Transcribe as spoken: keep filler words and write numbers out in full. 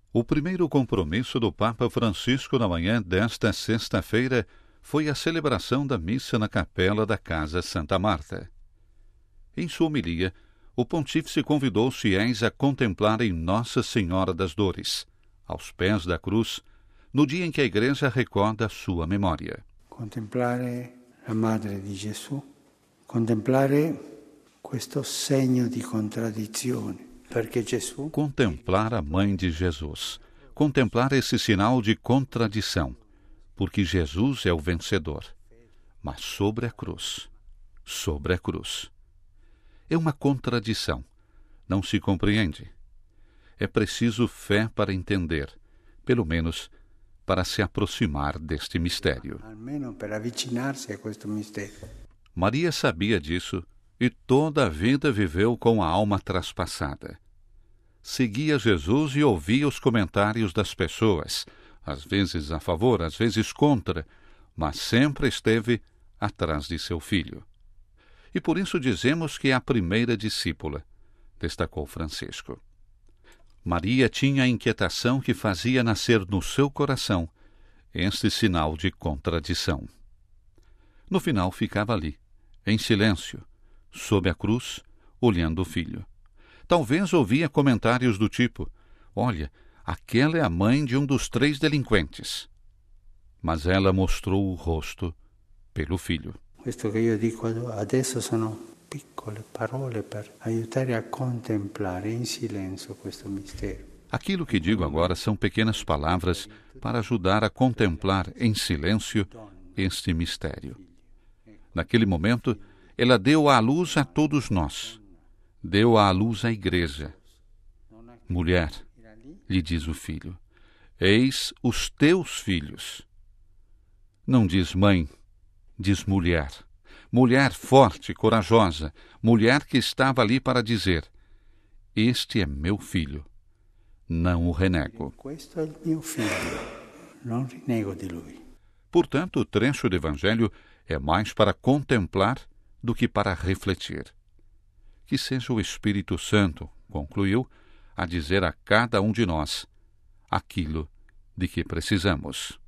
O primeiro compromisso do Papa Francisco na manhã desta sexta-feira foi a celebração da missa na capela da Casa Santa Marta. Em sua homilia, o pontífice convidou os fiéis a contemplarem Nossa Senhora das Dores, aos pés da cruz, no dia em que a Igreja recorda a sua memória. Contemplare a Madre di Gesù, contemplare questo segno di contraddizione, perché Gesù... Contemplar a Mãe de Jesus, contemplar esse sinal de contradição, porque Jesus é o vencedor, mas sobre a cruz, sobre a cruz. É uma contradição, não se compreende. É preciso fé para entender, pelo menos para se aproximar deste mistério. Almeno per avvicinarsi a questo mistero. Maria sabia disso e toda a vida viveu com a alma traspassada. Seguia Jesus e ouvia os comentários das pessoas, às vezes a favor, às vezes contra, mas sempre esteve atrás de seu filho. E por isso dizemos que é a primeira discípula, destacou Francisco. Maria tinha a inquietação que fazia nascer no seu coração este sinal de contradição. No final ficava ali, em silêncio, sob a cruz, olhando o filho. Talvez ouvia comentários do tipo: olha, aquela é a mãe de um dos três delinquentes. Mas ela mostrou o rosto pelo filho. Questo che io dico adesso sono piccole parole per aiutare a contemplare in silenzio questo mistero. Aquilo que digo agora são pequenas palavras para ajudar a contemplar em silêncio este mistério. Naquele momento, ela deu à luz a todos nós. Deu à luz à Igreja. Mulher, lhe diz o filho, eis os teus filhos. Não diz mãe, diz mulher. Mulher forte, corajosa, mulher que estava ali para dizer: este é meu filho, não o renego. Questo è il mio figlio, non rinego di lui. Portanto, o trecho do Evangelho é mais para contemplar do que para refletir. Que seja o Espírito Santo, concluiu, a dizer a cada um de nós aquilo de que precisamos.